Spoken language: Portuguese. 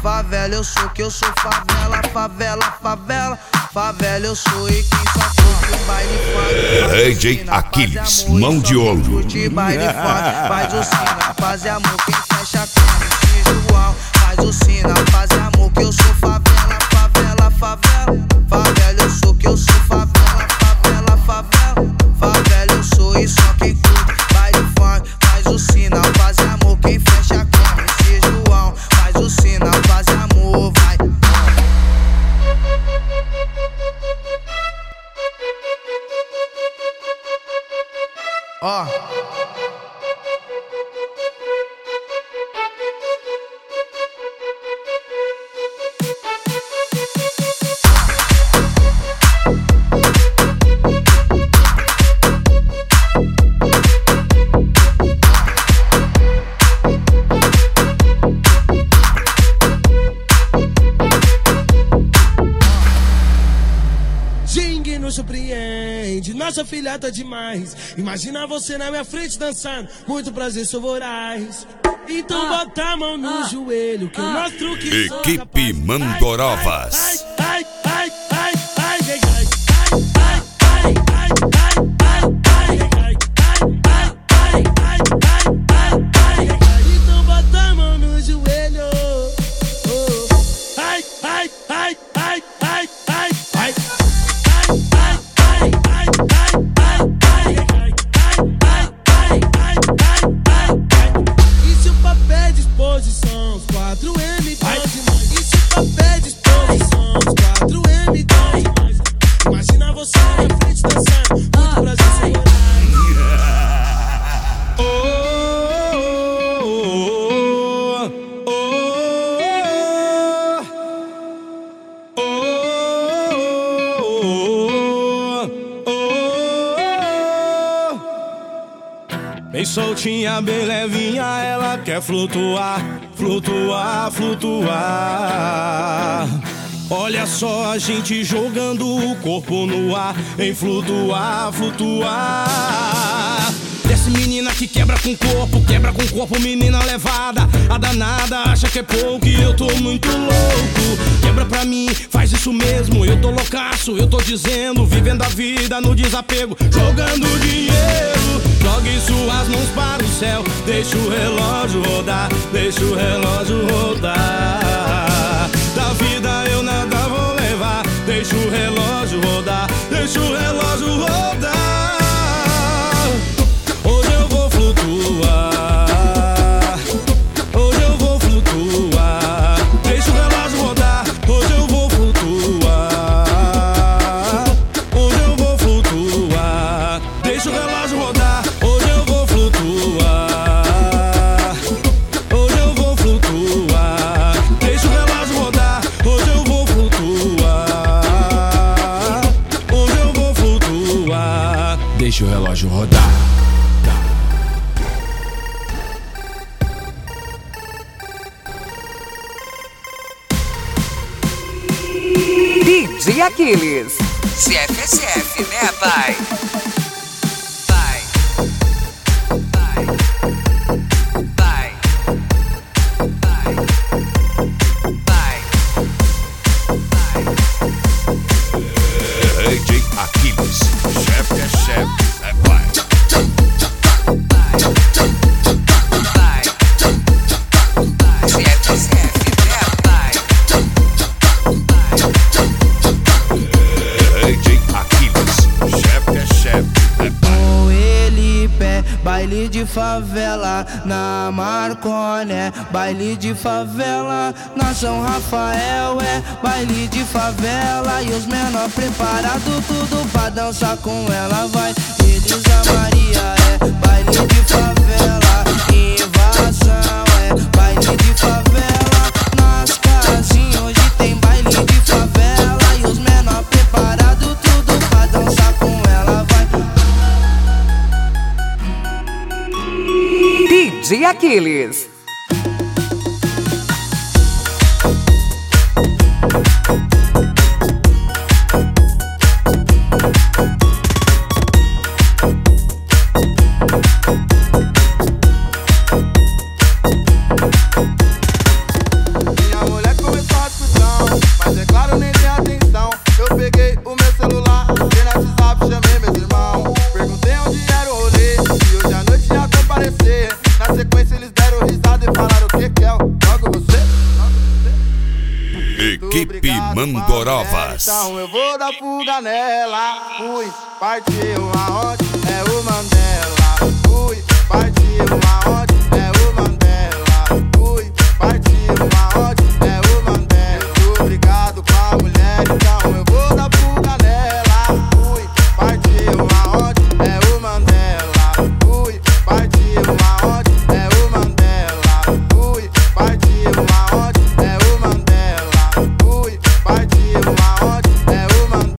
Favela eu sou, que eu sou favela, favela, favela. Favela eu sou e quem só curte baile funk. DJ Aquiles, mão de ouro. Curte baile funk, faz o sina, faz amor. Quem fecha a cama, esse João. Faz o sina, faz amor. Que eu sou favela, favela, favela. Favela eu sou, que eu sou favela, favela, favela. Favela eu sou e só quem curte baile funk. Faz o sina, faz amor. Quem fecha a cama, esse João. Faz o sina, faz amor, vai. Ó. Jingue nos surpreende, nossa filha tá demais. Imagina você na minha frente dançando, muito prazer, sou voraz. Então bota a mão no joelho, que eu mostro que sou capaz. Equipe Mandorovas. Ai, ai, ai, ai, ai, então bota a mão no joelho. Ai, ai, ai, ai, ai, ai, ai. E se o papel de exposição, os 4M tão demais. E se o papel de exposição, os 4M tão demais. Imagina você na minha frente dançando, muito prazer, sem bem soltinha, bem levinha, ela quer flutuar, flutuar, flutuar. Olha só a gente jogando o corpo no ar, em flutuar, flutuar. Desce menina que quebra com o corpo, menina levada. A danada acha que é pouco e eu tô muito louco. Quebra pra mim, faz isso mesmo, eu tô loucaço, eu tô dizendo. Vivendo a vida no desapego, jogando dinheiro. Jogue suas mãos para o céu, deixa o relógio rodar, deixa o relógio rodar. Da vida eu nada vou levar, deixa o relógio rodar, deixa o relógio rodar. Hoje eu vou flutuar, hoje eu vou flutuar, deixa o relógio rodar. Hoje eu vou flutuar, hoje eu vou flutuar, deixa o relógio rodar. Hoje eu vou flutuar, hoje eu vou flutuar, deixa o relógio rodar. Hoje eu vou flutuar, hoje eu vou flutuar, deixa o relógio rodar. DJ Aquiles. CFSF, né, pai? Vai. Vai. Vai. Vai. Vai. Vai. DJ Aquiles, chefe é chefe, é pai. Vai. Vai. CFSF, né, pai? DJ Aquiles, chefe é chefe, é pai. Com ele pé, baile de favela na Marconé, baile de favela na São Rafael, é baile de favela e os menor preparado tudo pra dançar com ela, vai. Elisa Maria é baile de favela, invasão é baile de favela, nas casinhas hoje tem baile de favela e os menor preparado tudo pra dançar com ela, vai. DJ Aquiles. Minha mulher Mandorovas. Então eu vou dar fuga nela. Fui, partiu aonde? É o Mandorovas.